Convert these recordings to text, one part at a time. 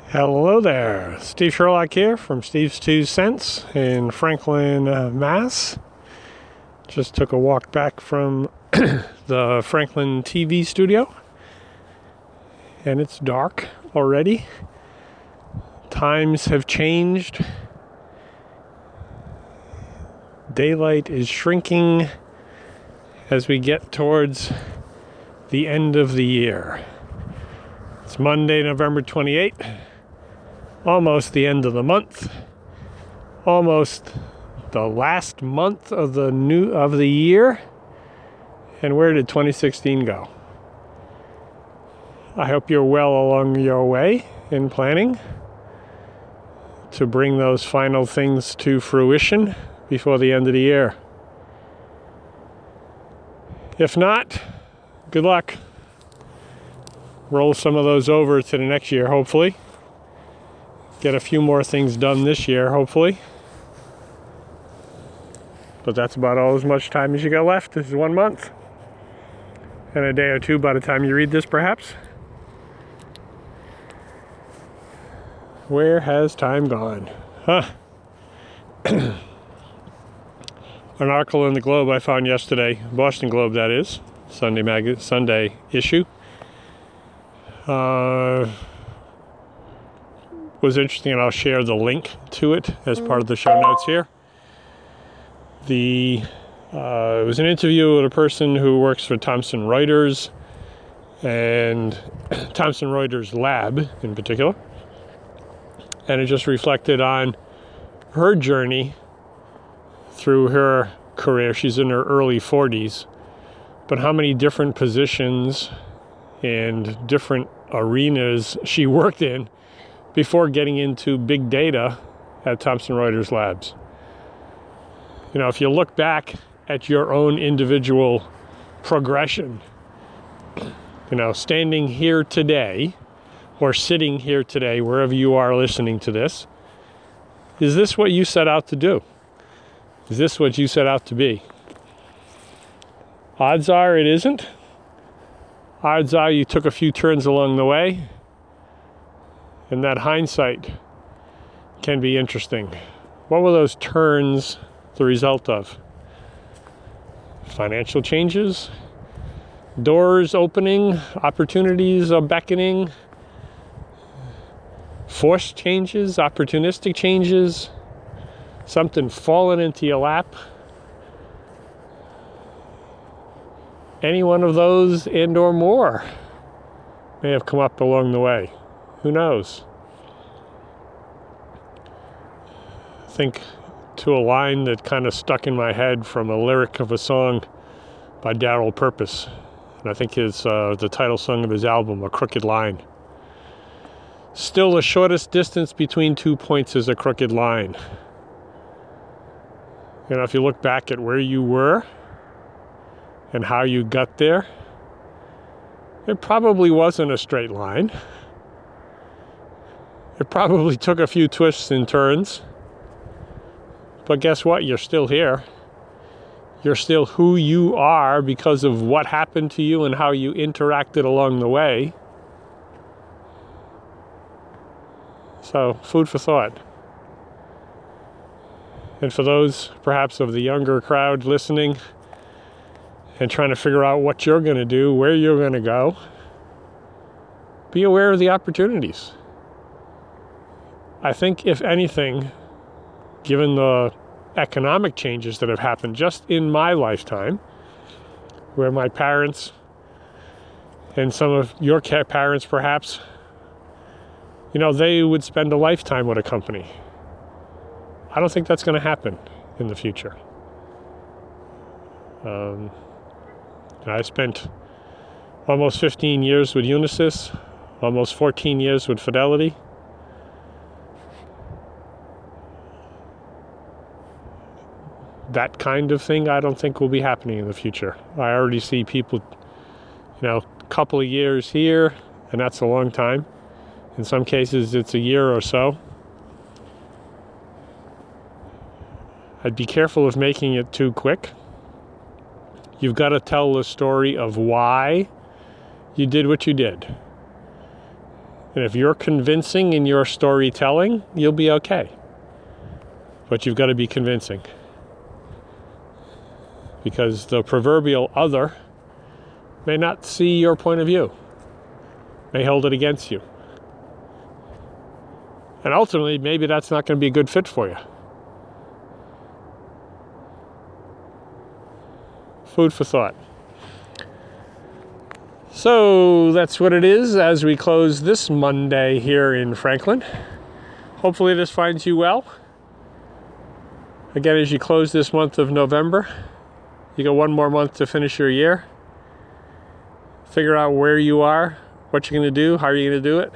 Hello there, Steve Sherlock here from Steve's Two Cents in Franklin, Mass. Just took a walk back from the Franklin TV studio, and it's dark already. Times have changed. Daylight is shrinking as we get towards the end of the year. It's Monday, November 28th. Almost the end of the month, almost the last month of the year. And where did 2016 go? I hope you're well along your way in planning to bring those final things to fruition before the end of the year. If not, good luck. Roll some of those over to the next year, hopefully. Get a few more things done this year, hopefully. But that's about all as much time as you got left. This is 1 month. And a day or two by the time you read this, perhaps. Where has time gone? An article in the Globe I found yesterday, Boston Globe that is, Sunday issue. Was interesting, and I'll share the link to it as part of the show notes here. It was an interview with a person who works for Thomson Reuters and Thomson Reuters Lab in particular, and it just reflected on her journey through her career. She's in her early 40s, but how many different positions and different arenas she worked in before getting into big data at Thomson Reuters Labs. You know, if you look back at your own individual progression, you know, standing here today or sitting here today, wherever you are listening to this, is this what you set out to do? Is this what you set out to be? Odds are it isn't. Odds are you took a few turns along the way. And that hindsight can be interesting. What were those turns the result of? Financial changes? Doors opening? Opportunities are beckoning? Forced changes? Opportunistic changes? Something falling into your lap? Any one of those and or more may have come up along the way. Who knows? I think to a line that kind of stuck in my head from a lyric of a song by Darryl Purpose. And I think it's the title song of his album, A Crooked Line. Still the shortest distance between 2 points is a crooked line. You know, if you look back at where you were and how you got there, it probably wasn't a straight line. It probably took a few twists and turns. But guess what? You're still here. You're still who you are because of what happened to you and how you interacted along the way. So, food for thought. And for those, perhaps, of the younger crowd listening and trying to figure out what you're going to do, where you're going to go, be aware of the opportunities. I think, if anything, given the economic changes that have happened just in my lifetime, where my parents and some of your parents perhaps, you know, they would spend a lifetime with a company. I don't think that's going to happen in the future. I spent almost 15 years with Unisys, almost 14 years with Fidelity. That kind of thing I don't think will be happening in the future. I already see people, you know, a couple of years here, and that's a long time. In some cases, it's a year or so. I'd be careful of making it too quick. You've got to tell the story of why you did what you did. And if you're convincing in your storytelling, you'll be okay. But you've got to be convincing. Because the proverbial other may not see your point of view, may hold it against you. And ultimately, maybe that's not going to be a good fit for you. Food for thought. So that's what it is as we close this Monday here in Franklin. Hopefully this finds you well. Again, as you close this month of November, you got one more month to finish your year. Figure out where you are, what you're going to do, how you're going to do it,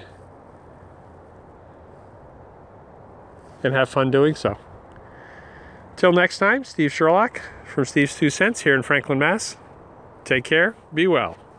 and have fun doing so. Till next time, Steve Sherlock from Steve's 2 Cents here in Franklin, Mass. Take care. Be well.